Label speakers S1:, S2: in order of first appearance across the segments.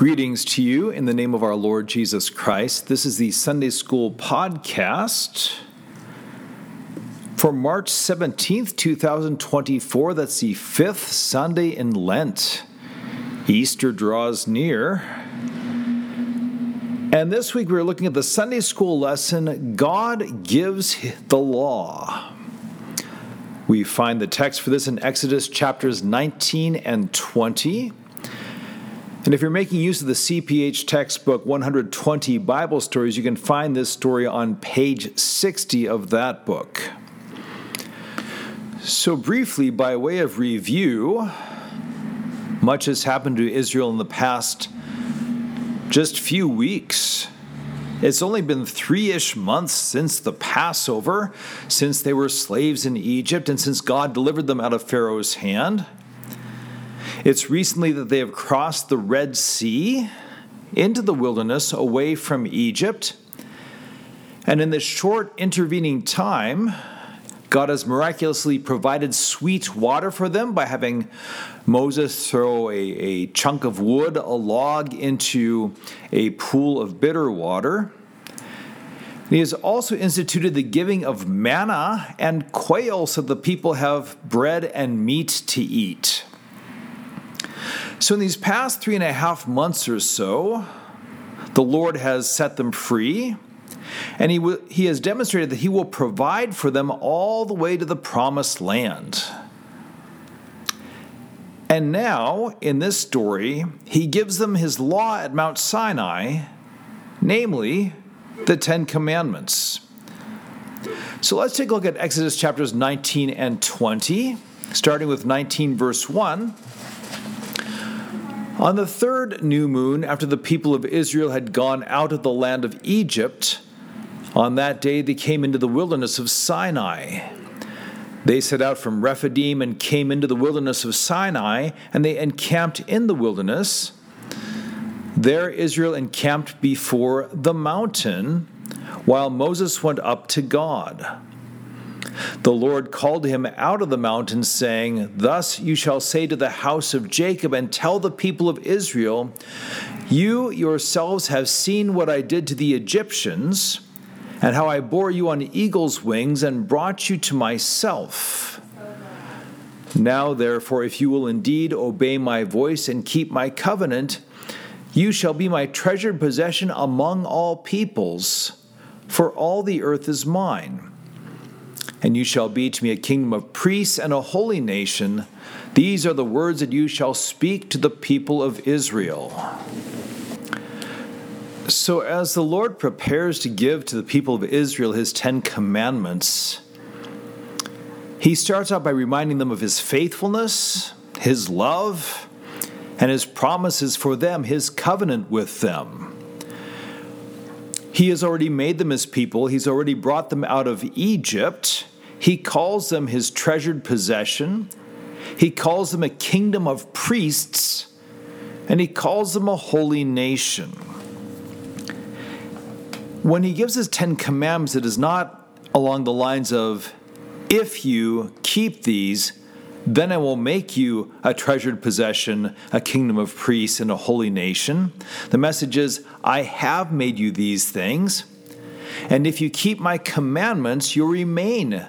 S1: Greetings to you in the name of our Lord Jesus Christ. This is the Sunday School podcast for March 17th, 2024. That's the fifth Sunday in Lent. Easter draws near. And this week we're looking at the Sunday School lesson, God Gives the Law. We find the text for this in Exodus chapters 19 and 20. And if you're making use of the CPH textbook 120 Bible Stories, you can find this story on page 60 of that book. So briefly, by way of review, much has happened to Israel in the past just few weeks. It's only been 3-ish months since the Passover, since they were slaves in Egypt, and since God delivered them out of Pharaoh's hand. It's recently that they have crossed the Red Sea into the wilderness away from Egypt. And in this short intervening time, God has miraculously provided sweet water for them by having Moses throw a chunk of wood, a log, into a pool of bitter water. He has also instituted the giving of manna and quail so the people have bread and meat to eat. So in these past 3.5 months or so, the Lord has set them free, and he has demonstrated that he will provide for them all the way to the promised land. And now, in this story, he gives them his law at Mount Sinai, namely the Ten Commandments. So let's take a look at Exodus chapters 19 and 20, starting with 19 verse 1. On the third new moon, after the people of Israel had gone out of the land of Egypt, on that day they came into the wilderness of Sinai. They set out from Rephidim and came into the wilderness of Sinai, and they encamped in the wilderness. There Israel encamped before the mountain, while Moses went up to God. The Lord called him out of the mountain, saying, "Thus you shall say to the house of Jacob and tell the people of Israel, you yourselves have seen what I did to the Egyptians, and how I bore you on eagle's wings and brought you to myself. Now, therefore, if you will indeed obey my voice and keep my covenant, you shall be my treasured possession among all peoples, for all the earth is mine. And you shall be to me a kingdom of priests and a holy nation. These are the words that you shall speak to the people of Israel." So as the Lord prepares to give to the people of Israel his 10 commandments, he starts out by reminding them of his faithfulness, his love, and his promises for them, his covenant with them. He has already made them his people. He's already brought them out of Egypt. He calls them his treasured possession. He calls them a kingdom of priests, and he calls them a holy nation. When he gives his 10 commandments, it is not along the lines of, if you keep these, then I will make you a treasured possession, a kingdom of priests, and a holy nation. The message is, I have made you these things, and if you keep my commandments, you'll remain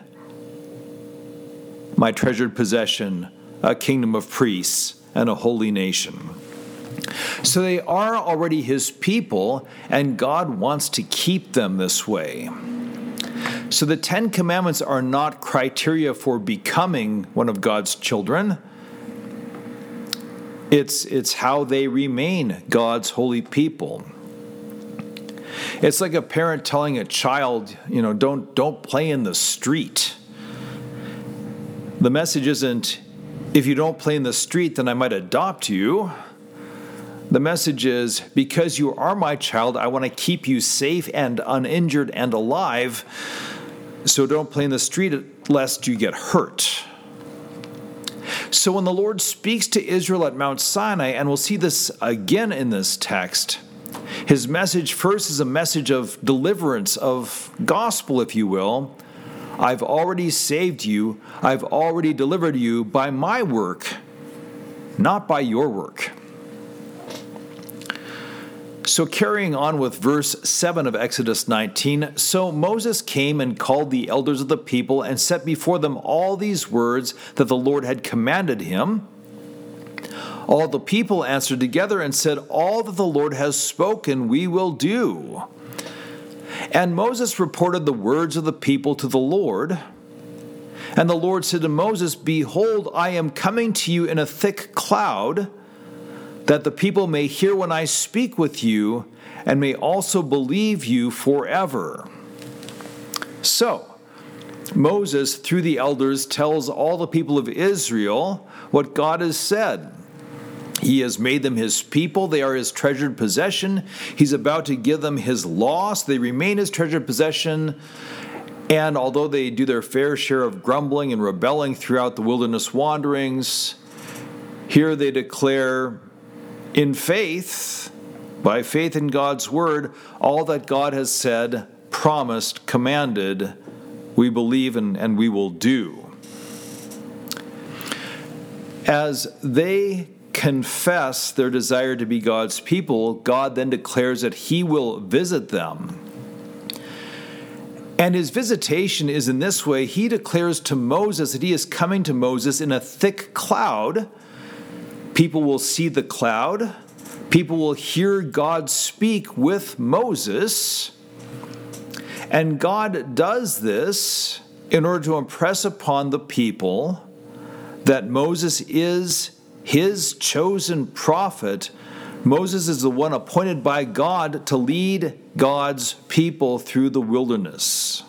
S1: my treasured possession, a kingdom of priests, and a holy nation. So they are already his people, and God wants to keep them this way. So the 10 commandments are not criteria for becoming one of God's children. It's how they remain God's holy people. It's like a parent telling a child, don't play in the street. The message isn't, if you don't play in the street, then I might adopt you. The message is, because you are my child, I want to keep you safe and uninjured and alive, so don't play in the street lest you get hurt. So when the Lord speaks to Israel at Mount Sinai, and we'll see this again in this text, his message first is a message of deliverance, of gospel, if you will. I've already saved you. I've already delivered you by my work, not by your work. So carrying on with verse 7 of Exodus 19, so Moses came and called the elders of the people and set before them all these words that the Lord had commanded him. All the people answered together and said, all that the Lord has spoken we will do. And Moses reported the words of the people to the Lord. And the Lord said to Moses, behold, I am coming to you in a thick cloud, that the people may hear when I speak with you, and may also believe you forever. So, Moses, through the elders, tells all the people of Israel what God has said. He has made them his people. They are his treasured possession. He's about to give them his law, so they remain his treasured possession. And although they do their fair share of grumbling and rebelling throughout the wilderness wanderings, here they declare in faith, by faith in God's word, all that God has said, promised, commanded, we believe and we will do. As they confess their desire to be God's people, God then declares that he will visit them. And his visitation is in this way. He declares to Moses that he is coming to Moses in a thick cloud. People will see the cloud. People will hear God speak with Moses. And God does this in order to impress upon the people that Moses is his chosen prophet. Moses is the one appointed by God to lead God's people through the wilderness.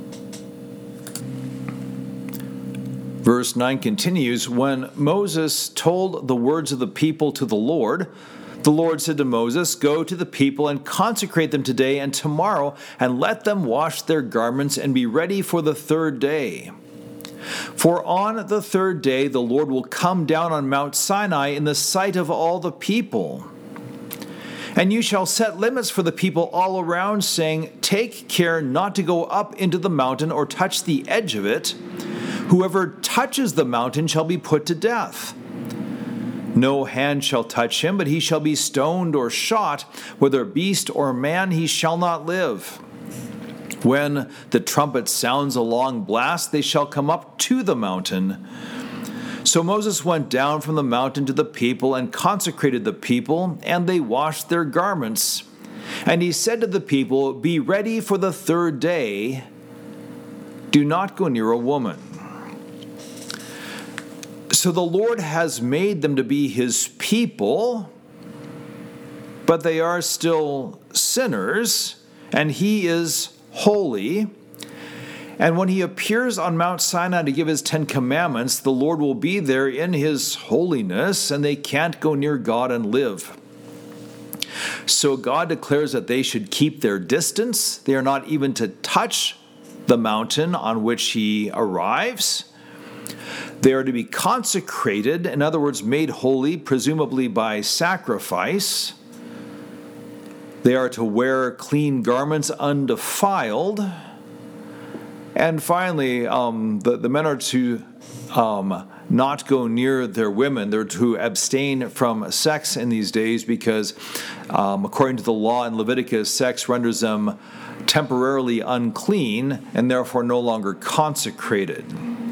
S1: Verse 9 continues, when Moses told the words of the people to the Lord said to Moses, go to the people and consecrate them today and tomorrow, and let them wash their garments and be ready for the third day. For on the third day the Lord will come down on Mount Sinai in the sight of all the people. And you shall set limits for the people all around, saying, take care not to go up into the mountain or touch the edge of it. Whoever touches the mountain shall be put to death. No hand shall touch him, but he shall be stoned or shot. Whether beast or man, he shall not live. When the trumpet sounds a long blast, they shall come up to the mountain. So Moses went down from the mountain to the people and consecrated the people, and they washed their garments. And he said to the people, be ready for the third day. Do not go near a woman. So the Lord has made them to be his people, but they are still sinners, and he is holy. And when he appears on Mount Sinai to give his 10 commandments, the Lord will be there in his holiness, and they can't go near God and live. So God declares that they should keep their distance. They are not even to touch the mountain on which he arrives. They are to be consecrated, in other words, made holy, presumably by sacrifice. They are to wear clean garments undefiled. And finally, the men are to not go near their women. They're to abstain from sex in these days because, according to the law in Leviticus, sex renders them temporarily unclean and therefore no longer consecrated.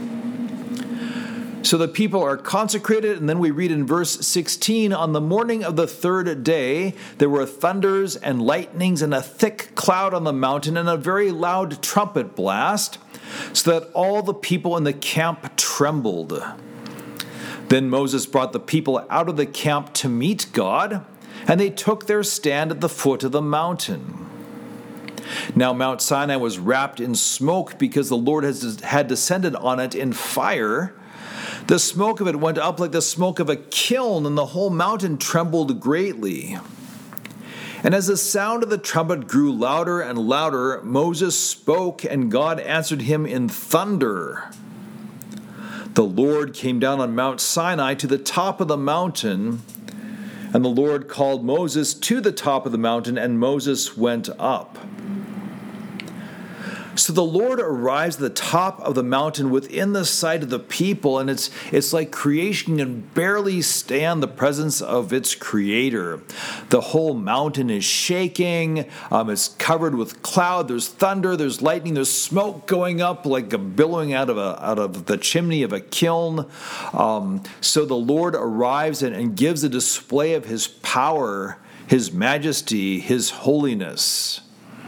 S1: So the people are consecrated, and then we read in verse 16, on the morning of the third day, there were thunders and lightnings and a thick cloud on the mountain and a very loud trumpet blast, so that all the people in the camp trembled. Then Moses brought the people out of the camp to meet God, and they took their stand at the foot of the mountain. Now Mount Sinai was wrapped in smoke because the Lord had descended on it in fire. The smoke of it went up like the smoke of a kiln, and the whole mountain trembled greatly. And as the sound of the trumpet grew louder and louder, Moses spoke, and God answered him in thunder. The Lord came down on Mount Sinai to the top of the mountain, and the Lord called Moses to the top of the mountain, and Moses went up. So the Lord arrives at the top of the mountain within the sight of the people, and it's like creation can barely stand the presence of its creator. The whole mountain is shaking. It's covered with cloud. There's thunder. There's lightning. There's smoke going up like a billowing out of the chimney of a kiln. So the Lord arrives and gives a display of his power, his majesty, his holiness.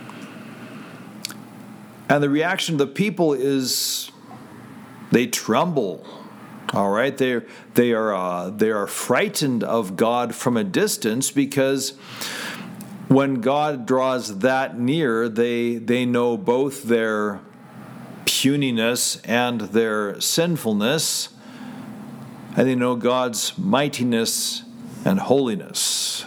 S1: And the reaction of the people is they tremble. All right, they are frightened of God from a distance, because when God draws that near, they know both their puniness and their sinfulness, and they know God's mightiness and holiness.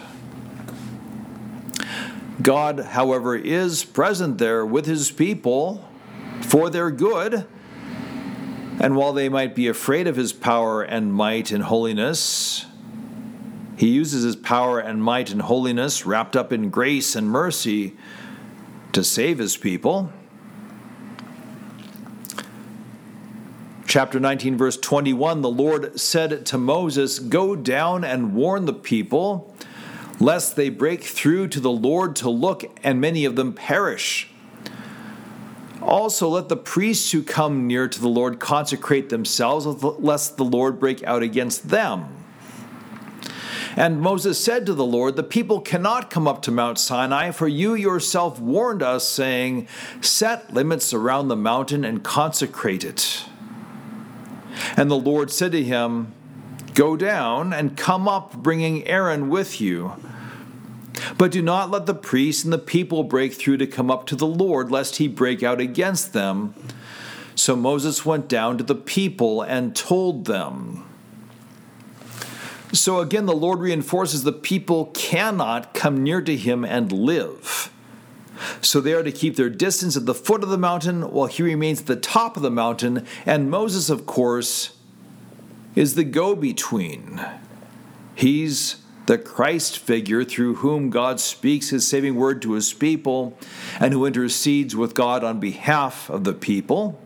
S1: God, however, is present there with his people for their good. And while they might be afraid of his power and might and holiness, he uses his power and might and holiness wrapped up in grace and mercy to save his people. Chapter 19, verse 21, the Lord said to Moses, "Go down and warn the people, lest they break through to the Lord to look, and many of them perish. Also, let the priests who come near to the Lord consecrate themselves, lest the Lord break out against them." And Moses said to the Lord, "The people cannot come up to Mount Sinai, for you yourself warned us, saying, 'Set limits around the mountain and consecrate it.'" And the Lord said to him, "Go down and come up, bringing Aaron with you. But do not let the priests and the people break through to come up to the Lord, lest he break out against them." So Moses went down to the people and told them. So again, the Lord reinforces the people cannot come near to him and live. So they are to keep their distance at the foot of the mountain, while he remains at the top of the mountain. And Moses, of course, is the go-between. He's the Christ figure through whom God speaks his saving word to his people and who intercedes with God on behalf of the people.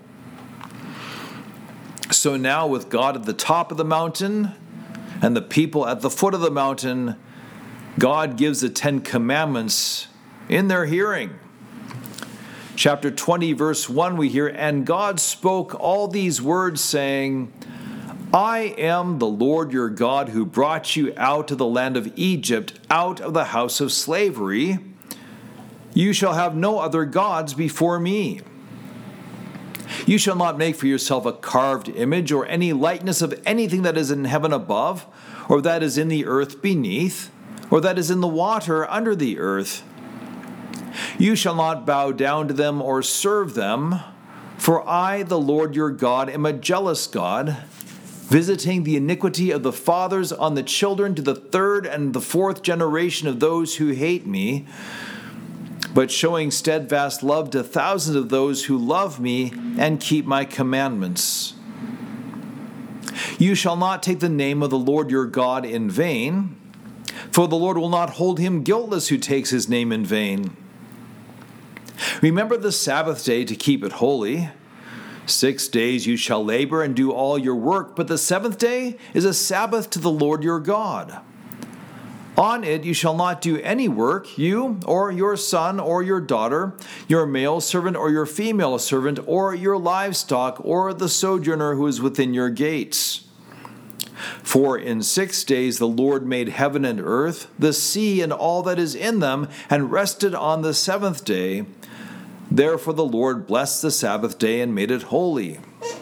S1: So now, with God at the top of the mountain and the people at the foot of the mountain, God gives the 10 Commandments in their hearing. Chapter 20, verse 1, we hear, "And God spoke all these words, saying, I am the Lord your God, who brought you out of the land of Egypt, out of the house of slavery. You shall have no other gods before me. You shall not make for yourself a carved image or any likeness of anything that is in heaven above, or that is in the earth beneath, or that is in the water under the earth. You shall not bow down to them or serve them, for I, the Lord your God, am a jealous God, visiting the iniquity of the fathers on the children to the third and the fourth generation of those who hate me, but showing steadfast love to thousands of those who love me and keep my commandments. You shall not take the name of the Lord your God in vain, for the Lord will not hold him guiltless who takes his name in vain. Remember the Sabbath day to keep it holy. 6 days you shall labor and do all your work, but the seventh day is a Sabbath to the Lord your God. On it you shall not do any work, you or your son or your daughter, your male servant or your female servant, or your livestock, or the sojourner who is within your gates. For in 6 days the Lord made heaven and earth, the sea and all that is in them, and rested on the seventh day. Therefore the Lord blessed the Sabbath day and made it holy.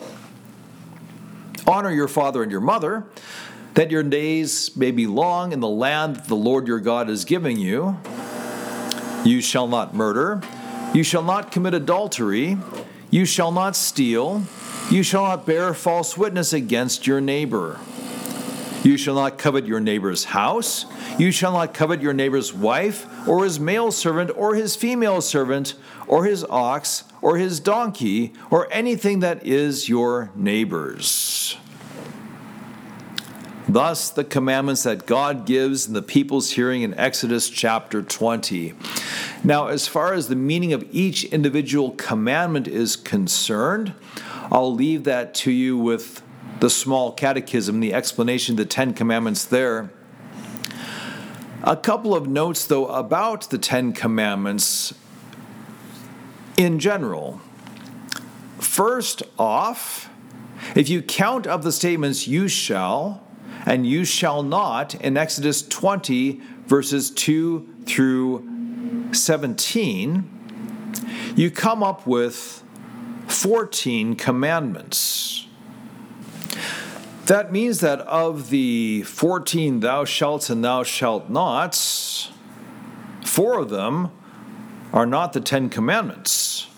S1: Honor your father and your mother, that your days may be long in the land that the Lord your God is giving you. You shall not murder. You shall not commit adultery. You shall not steal. You shall not bear false witness against your neighbor. You shall not covet your neighbor's house. You shall not covet your neighbor's wife, or his male servant, or his female servant, or his ox, or his donkey, or anything that is your neighbor's. Thus, the commandments that God gives in the people's hearing in Exodus chapter 20. Now, as far as the meaning of each individual commandment is concerned, I'll leave that to you with the small catechism, the explanation of the Ten Commandments there. A couple of notes, though, about the Ten Commandments in general. First off, if you count up the statements "you shall" and "you shall not" in Exodus 20, verses 2 through 17, you come up with 14 commandments. That means that of the 14 thou shalt and thou shalt nots, 4 of them are not the 10 commandments.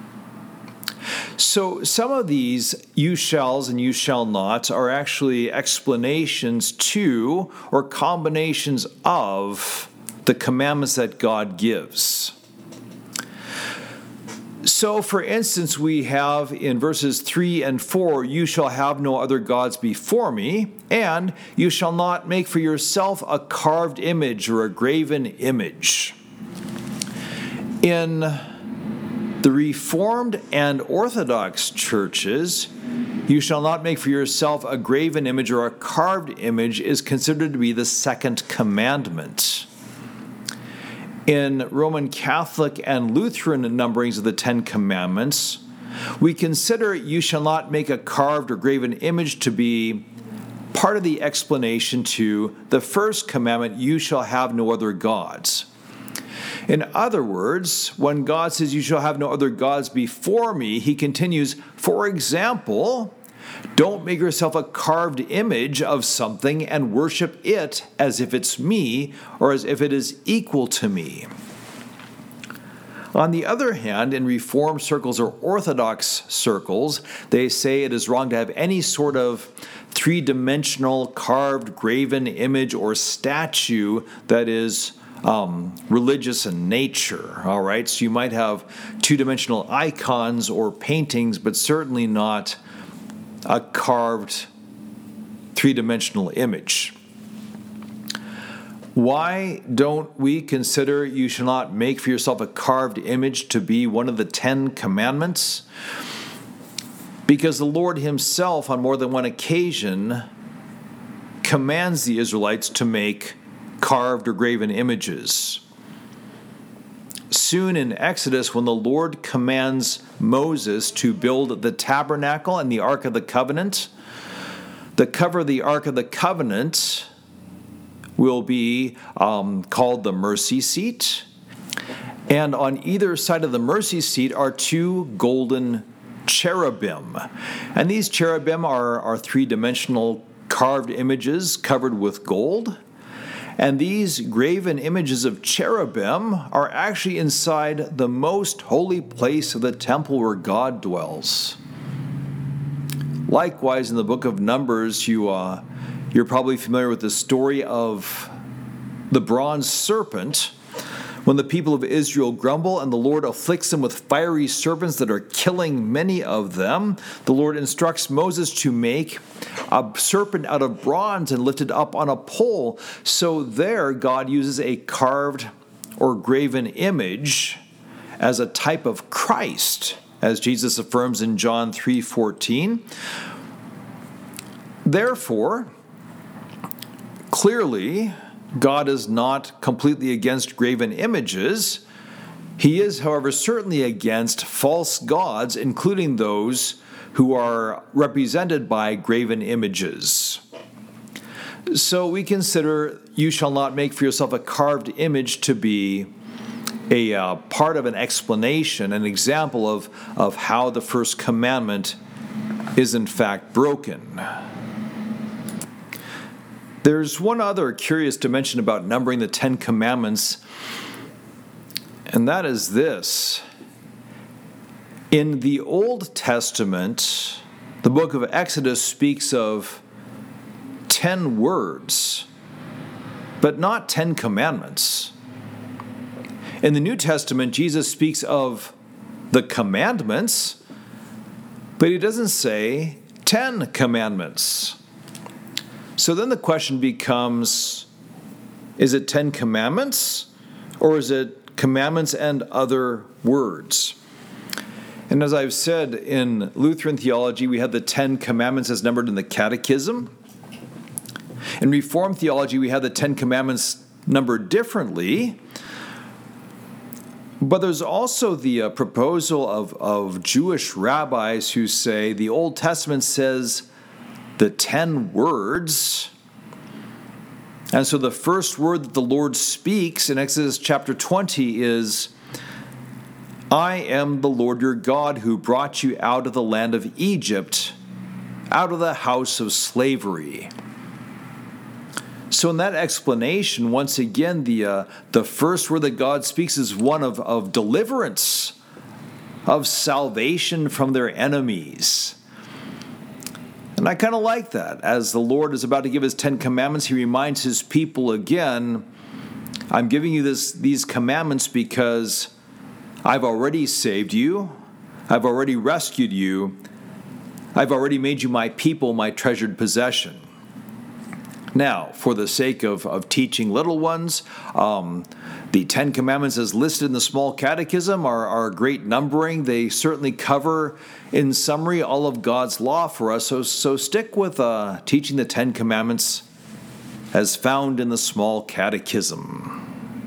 S1: So some of these you shalls and you shall nots are actually explanations to or combinations of the commandments that God gives. So, for instance, we have in verses 3 and 4, "You shall have no other gods before me," and "You shall not make for yourself a carved image or a graven image." In the Reformed and Orthodox churches, "You shall not make for yourself a graven image or a carved image" is considered to be the second commandment. In Roman Catholic and Lutheran numberings of the Ten Commandments, we consider "you shall not make a carved or graven image" to be part of the explanation to the first commandment, "You shall have no other gods." In other words, when God says, "You shall have no other gods before me," he continues, for example, don't make yourself a carved image of something and worship it as if it's me or as if it is equal to me. On the other hand, in Reformed circles or Orthodox circles, they say it is wrong to have any sort of three-dimensional carved, graven image or statue that is religious in nature. All right, so you might have two-dimensional icons or paintings, but certainly not a carved three-dimensional image. Why don't we consider "you shall not make for yourself a carved image" to be one of the 10 commandments? Because the Lord himself, on more than one occasion, commands the Israelites to make carved or graven images. Soon in Exodus, when the Lord commands Moses to build the tabernacle and the Ark of the Covenant, the cover of the Ark of the Covenant will be called the mercy seat. And on either side of the mercy seat are 2 golden cherubim. And these cherubim are three-dimensional carved images covered with gold. And these graven images of cherubim are actually inside the most holy place of the temple where God dwells. Likewise, in the book of Numbers, you're probably familiar with the story of the bronze serpent. When the people of Israel grumble and the Lord afflicts them with fiery serpents that are killing many of them, the Lord instructs Moses to make a serpent out of bronze and lift it up on a pole. So there, God uses a carved or graven image as a type of Christ, as Jesus affirms in John 3:14. Therefore, clearly, God is not completely against graven images. He is, however, certainly against false gods, including those who are represented by graven images. So we consider "you shall not make for yourself a carved image" to be a part of an explanation, an example of how the first commandment is in fact broken. There's one other curious dimension about numbering the 10 commandments, and that is this. In the Old Testament, the book of Exodus speaks of 10 words, but not 10 commandments. In the New Testament, Jesus speaks of the commandments, but he doesn't say 10 commandments. So then the question becomes, is it 10 commandments or is it commandments and other words? And as I've said, in Lutheran theology, we have the 10 commandments as numbered in the Catechism. In Reformed theology, we have the 10 commandments numbered differently. But there's also the proposal of Jewish rabbis who say the Old Testament says the 10 words. And so the first word that the Lord speaks in Exodus chapter 20 is, I am the Lord your God who brought you out of the land of Egypt, out of the house of slavery. So in that explanation, once again, the first word that God speaks is one of deliverance, of salvation from their enemies. And I kind of like that. As the Lord is about to give his 10 commandments, he reminds his people again, I'm giving you these commandments because I've already saved you, I've already rescued you, I've already made you my people, my treasured possession. Now, for the sake of teaching little ones, the 10 Commandments as listed in the Small Catechism are great numbering. They certainly cover, in summary, all of God's law for us. So stick with teaching the 10 Commandments as found in the Small Catechism.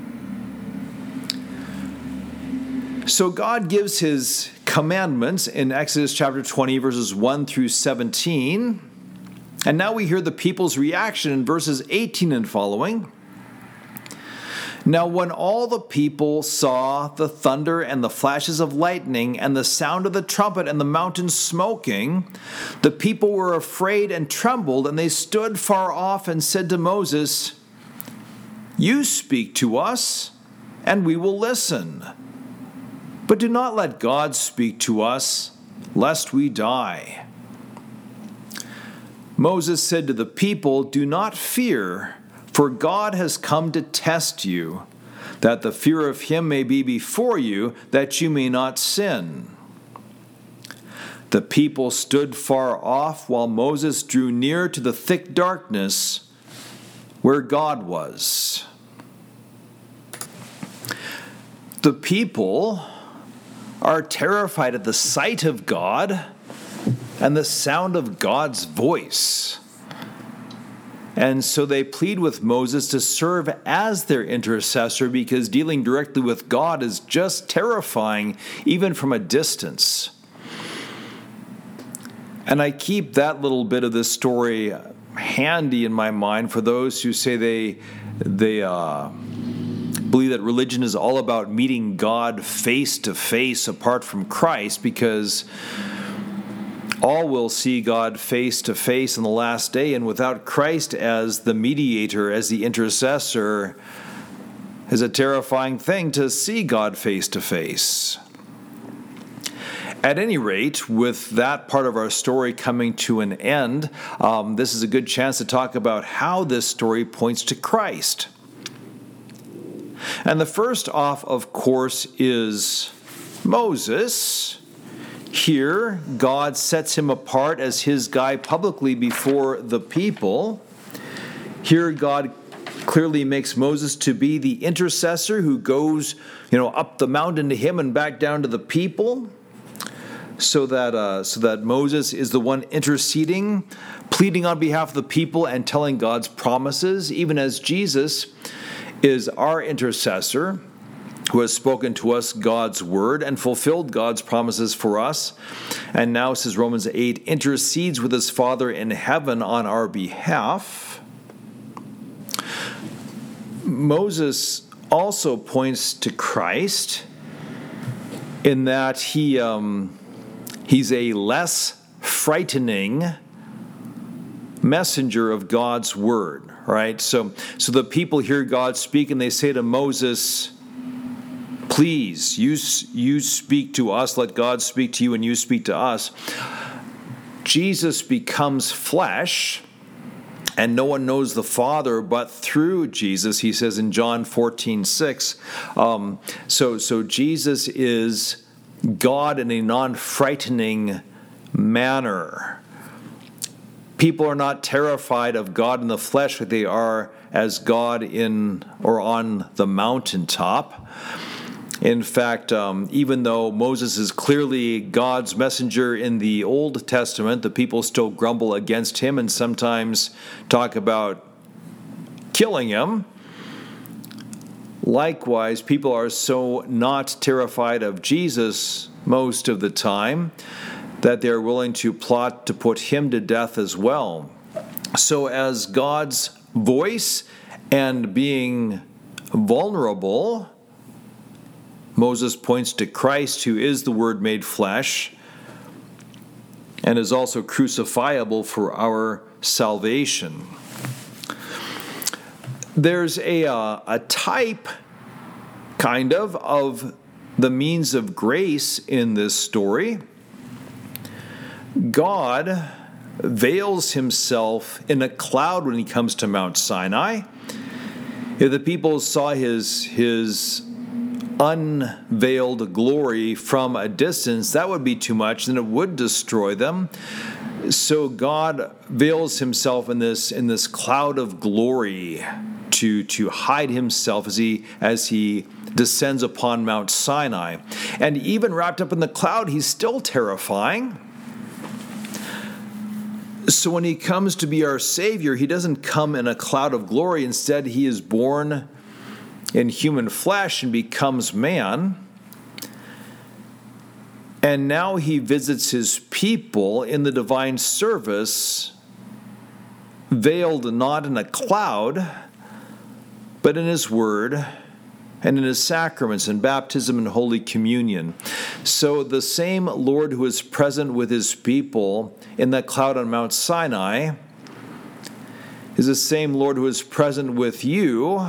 S1: So God gives his commandments in Exodus chapter 20, verses 1 through 17. And now we hear the people's reaction in verses 18 and following. Now when all the people saw the thunder and the flashes of lightning and the sound of the trumpet and the mountain smoking, the people were afraid and trembled, and they stood far off and said to Moses, You speak to us, and we will listen. But do not let God speak to us, lest we die. Moses said to the people, Do not fear, for God has come to test you, that the fear of him may be before you, that you may not sin. The people stood far off while Moses drew near to the thick darkness where God was. The people are terrified at the sight of God and the sound of God's voice. And so they plead with Moses to serve as their intercessor, because dealing directly with God is just terrifying, even from a distance. And I keep that little bit of this story handy in my mind for those who say they believe that religion is all about meeting God face to face apart from Christ, because all will see God face to face on the last day, and without Christ as the mediator, as the intercessor, is a terrifying thing to see God face to face. At any rate, with that part of our story coming to an end, this is a good chance to talk about how this story points to Christ. And the first off, of course, is Moses. Here, God sets him apart as his guy publicly before the people. Here, God clearly makes Moses to be the intercessor who goes, up the mountain to him and back down to the people, so that Moses is the one interceding, pleading on behalf of the people and telling God's promises, even as Jesus is our intercessor, who has spoken to us God's word and fulfilled God's promises for us. And now, says Romans 8, intercedes with his Father in heaven on our behalf. Moses also points to Christ in that he's a less frightening messenger of God's word, right? So the people hear God speak and they say to Moses, Please, you speak to us, let God speak to you, and you speak to us. Jesus becomes flesh, and no one knows the Father but through Jesus, he says in John 14:6. So Jesus is God in a non-frightening manner. People are not terrified of God in the flesh like they are as God in or on the mountaintop. In fact, even though Moses is clearly God's messenger in the Old Testament, the people still grumble against him and sometimes talk about killing him. Likewise, people are so not terrified of Jesus most of the time that they're willing to plot to put him to death as well. So as God's voice and being vulnerable, Moses points to Christ, who is the Word made flesh and is also crucifiable for our salvation. There's a type, kind of the means of grace in this story. God veils himself in a cloud when he comes to Mount Sinai. If the people saw his unveiled glory from a distance, that would be too much, and it would destroy them. So God veils himself in this cloud of glory to hide himself as he descends upon Mount Sinai. And even wrapped up in the cloud, he's still terrifying. So when he comes to be our Savior, he doesn't come in a cloud of glory. Instead, he is born in human flesh and becomes man. And now he visits his people in the divine service, veiled not in a cloud, but in his word and in his sacraments and baptism and Holy Communion. So the same Lord who is present with his people in that cloud on Mount Sinai is the same Lord who is present with you,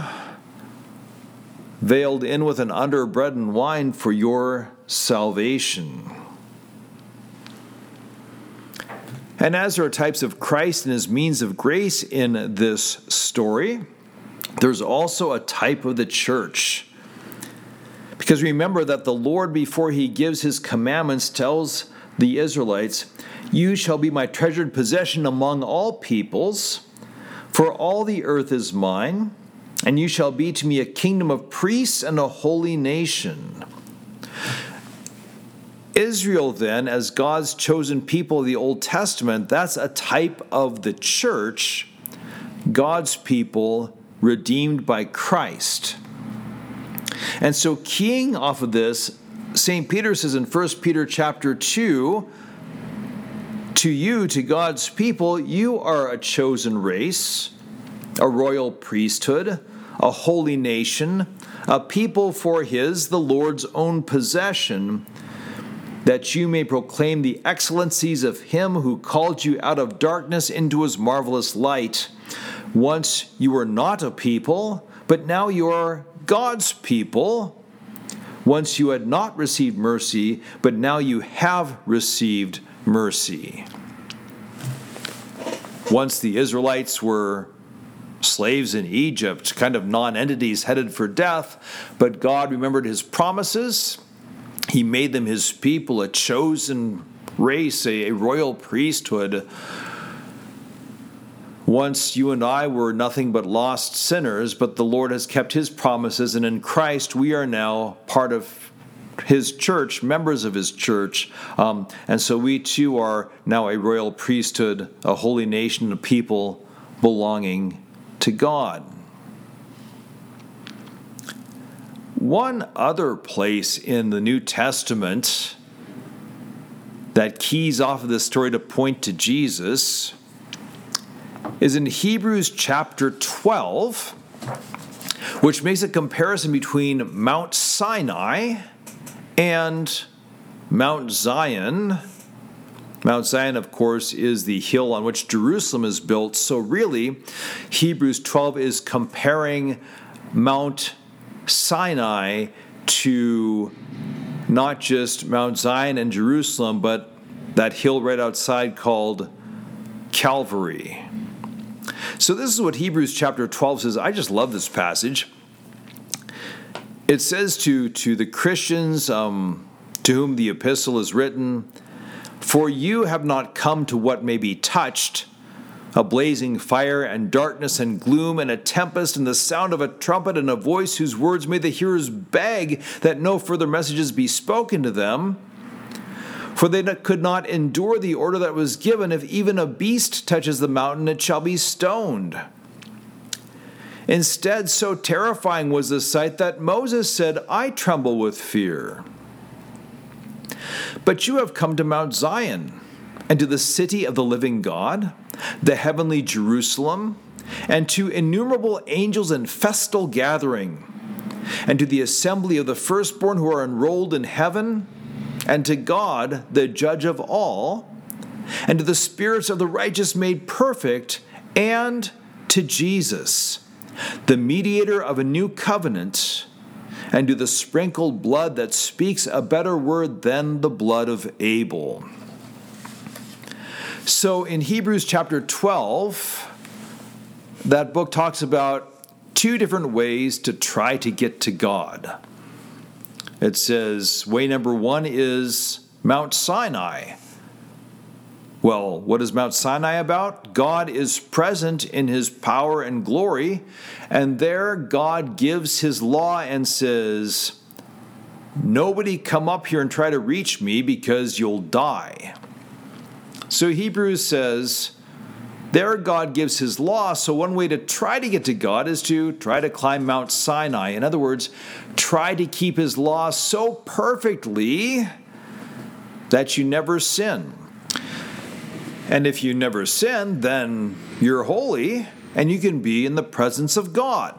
S1: veiled in with and under bread and wine for your salvation. And as there are types of Christ and his means of grace in this story, there's also a type of the church. Because remember that the Lord, before he gives his commandments, tells the Israelites, "You shall be my treasured possession among all peoples, for all the earth is mine, and you shall be to me a kingdom of priests and a holy nation." Israel, then, as God's chosen people of the Old Testament, that's a type of the church, God's people redeemed by Christ. And so keying off of this, St. Peter says in 1 Peter chapter 2, "To you, to God's people, you are a chosen race, a royal priesthood, a holy nation, a people for his, the Lord's own possession, that you may proclaim the excellencies of him who called you out of darkness into his marvelous light. Once you were not a people, but now you are God's people. Once you had not received mercy, but now you have received mercy." Once the Israelites were slaves in Egypt, kind of non-entities headed for death, but God remembered his promises. He made them his people, a chosen race, a royal priesthood. Once you and I were nothing but lost sinners, but the Lord has kept his promises, and in Christ we are now part of his church, members of his church. And so we too are now a royal priesthood, a holy nation, a people belonging to God. One other place in the New Testament that keys off of this story to point to Jesus is in Hebrews chapter 12, which makes a comparison between Mount Sinai and Mount Zion. Mount Zion, of course, is the hill on which Jerusalem is built. So really, Hebrews 12 is comparing Mount Sinai to not just Mount Zion and Jerusalem, but that hill right outside called Calvary. So this is what Hebrews chapter 12 says. I just love this passage. It says to the Christians to whom the epistle is written, "For you have not come to what may be touched, a blazing fire and darkness and gloom and a tempest and the sound of a trumpet and a voice whose words made the hearers beg that no further messages be spoken to them. For they could not endure the order that was given, if even a beast touches the mountain, it shall be stoned. Instead, so terrifying was the sight that Moses said, I tremble with fear. But you have come to Mount Zion, and to the city of the living God, the heavenly Jerusalem, and to innumerable angels in festal gathering, and to the assembly of the firstborn who are enrolled in heaven, and to God, the judge of all, and to the spirits of the righteous made perfect, and to Jesus, the mediator of a new covenant, and to the sprinkled blood that speaks a better word than the blood of Abel. So in Hebrews chapter 12, that book talks about two different ways to try to get to God. It says way number one is Mount Sinai. Well, what is Mount Sinai about? God is present in his power and glory, and there God gives his law and says, nobody come up here and try to reach me because you'll die. So Hebrews says, there God gives his law, so one way to try to get to God is to try to climb Mount Sinai. In other words, try to keep his law so perfectly that you never sin. And if you never sin, then you're holy and you can be in the presence of God.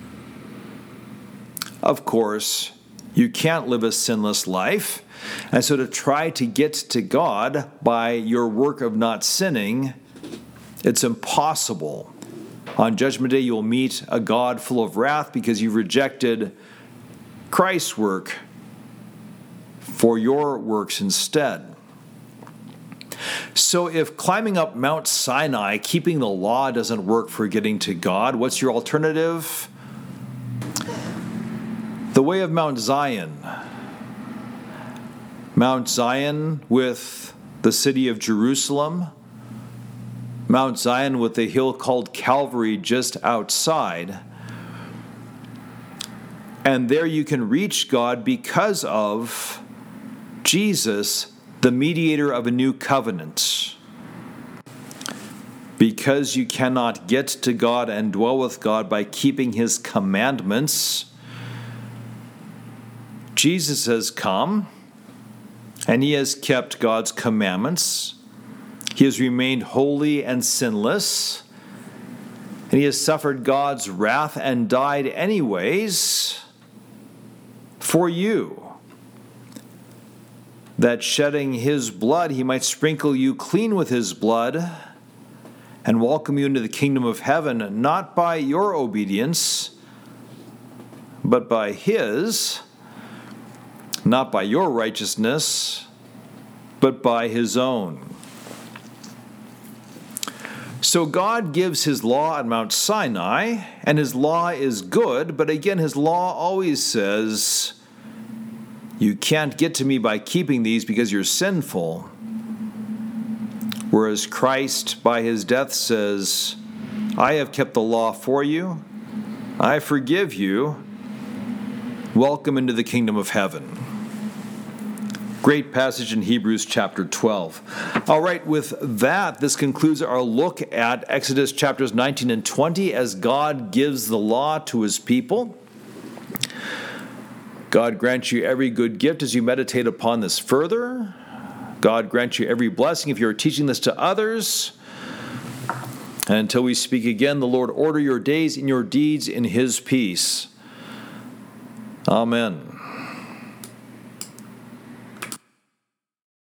S1: Of course, you can't live a sinless life. And so to try to get to God by your work of not sinning, it's impossible. On Judgment Day, you'll meet a God full of wrath because you've rejected Christ's work for your works instead. So if climbing up Mount Sinai, keeping the law doesn't work for getting to God, what's your alternative? The way of Mount Zion. Mount Zion with the city of Jerusalem. Mount Zion with the hill called Calvary just outside. And there you can reach God because of Jesus, the mediator of a new covenant. Because you cannot get to God and dwell with God by keeping his commandments, Jesus has come and he has kept God's commandments. He has remained holy and sinless, and he has suffered God's wrath and died anyways for you, that shedding his blood, he might sprinkle you clean with his blood and welcome you into the kingdom of heaven, not by your obedience, but by his, not by your righteousness, but by his own. So God gives his law at Mount Sinai, and his law is good, but again, his law always says, you can't get to me by keeping these because you're sinful. Whereas Christ, by his death, says, I have kept the law for you, I forgive you, welcome into the kingdom of heaven. Great passage in Hebrews chapter 12. All right, with that, this concludes our look at Exodus chapters 19 and 20 as God gives the law to his people. God grant you every good gift as you meditate upon this further. God grant you every blessing if you are teaching this to others. And until we speak again, the Lord order your days and your deeds in his peace. Amen.